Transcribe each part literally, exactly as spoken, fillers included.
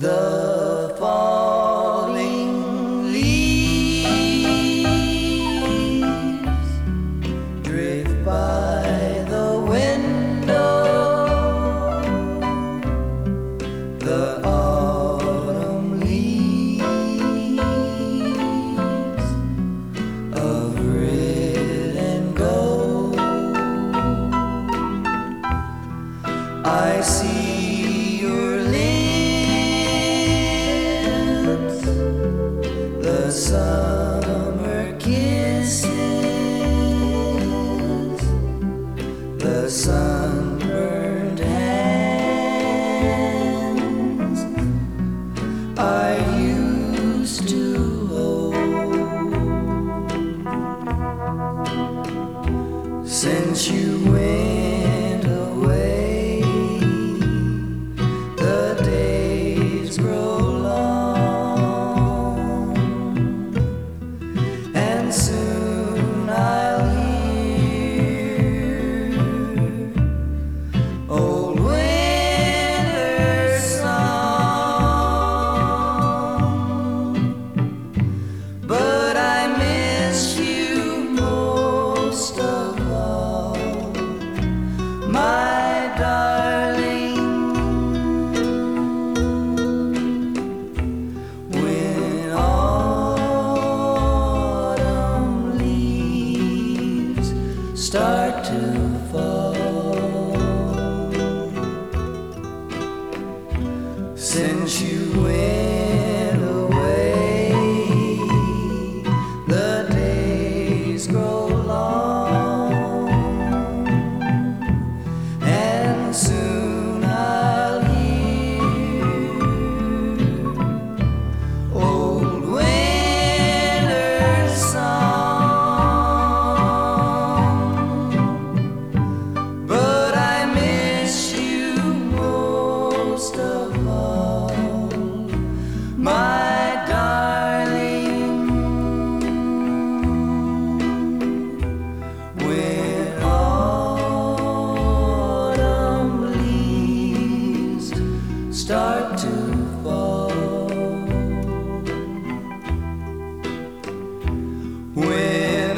The falling leaves drift by the window. The autumn leaves of red and gold. I see your lips, the summer kisses, the sunburned hands I used to hold. Since you went away, the days grow long, and soon I'll hear old winter song. But I miss you most of all, my darling. When autumn leaves start to fall, since you went away, the days grow long, and soon I'll hear old winter song. But I miss you most of all, my darling. When autumn leaves start to fall, when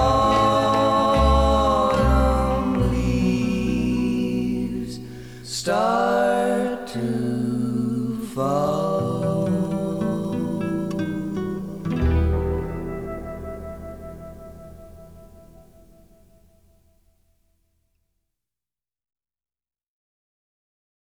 autumn leaves start to fall.